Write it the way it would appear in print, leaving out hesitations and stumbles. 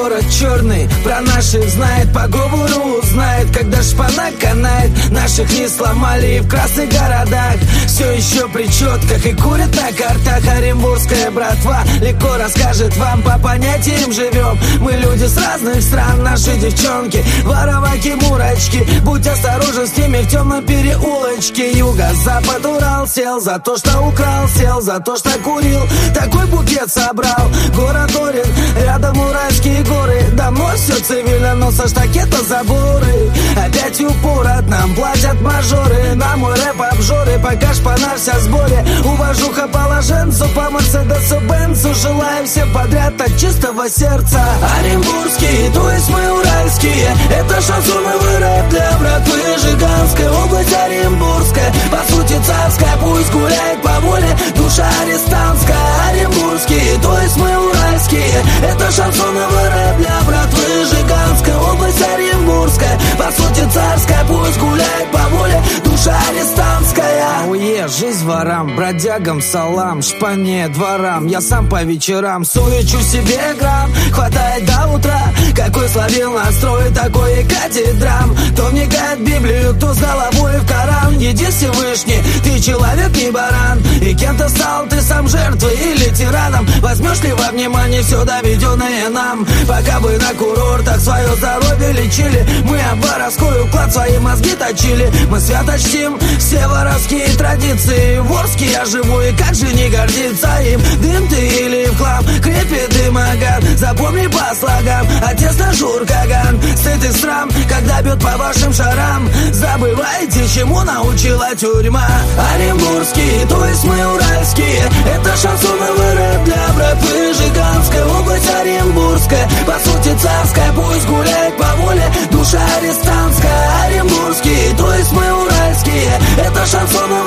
город черный, про наших знает, по говору знает. Когда шпана канает, наших не сломали и в красных городах все еще при четках и курят на картах. Оренбургская братва легко расскажет вам, по понятиям живем. Мы люди с разных стран, наши девчонки вороваки, мурачки. Будь осторожен с теми в темном переулочке. Юго-запад, Урал, сел за то, что украл, сел за то, что курил. Такой букет собрал, город Орен, рядом Уральские горы. Давно все цивильно, но со штакета заборы. Опять упорот, нам платят мажоры. На мой рэп обжоры, пока шпана вся в сборе. Уважуха положенцу, по Мерседесу Бенцу. Желаю всем подряд от чистого сердца. Оренбургские, то есть мы уральские. Это шансоновый рэп для братвы Жиганской. Область Оренбургская, по сути царская. Пусть гуляет по воле душа арестантская. Оренбургские, то есть мы уральские. Это шансоновый рэп для братвы Жиганской. Область Оренбургская, по сути царская. Пусть гуляет по воле душа арестантская. Ауе, жизнь ворам, бродягам салам, шпане, дворам. Я сам по вечерам суечу себе грамм, хватает до утра. Какой словил настрой, такой и катит драм. Кто вникает в Библию, кто с головой в Коран. Еди Всевышний, ты человек, не баран. И кем-то стал ты сам жертвой или тираном. Возьмешь ли во внимание все доведенное нам? Пока бы на курортах свое здоровье лечили, мы об воровской уклад свои мозги точили. Мы свято чтим все воровские традиции. Ворский я живу, и как же не гордиться им? Дым ты или в хлам, крепит дымоган. Запомни по слогам, отец наш Уркаган. Стыд и срам, когда бьет по вашим шарам. Забывайте, чему научила тюрьма. Оренбургские, то есть мы уральские. Это шансоновый рэп для братвы Жиганской. Область Оренбургская, по сути царская. Пусть гуляет по воле душа арестантская. Оренбургские, то есть мы уральские. Это шансоновый